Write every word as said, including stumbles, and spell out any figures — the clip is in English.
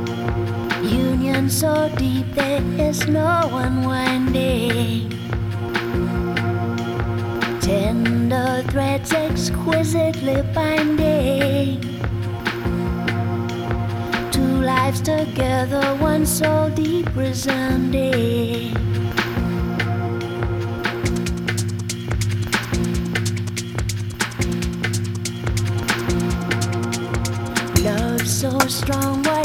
Union so deep there is no unwinding. Tender threads exquisitely binding. Two lives together, one soul deep resounding. Love so strong.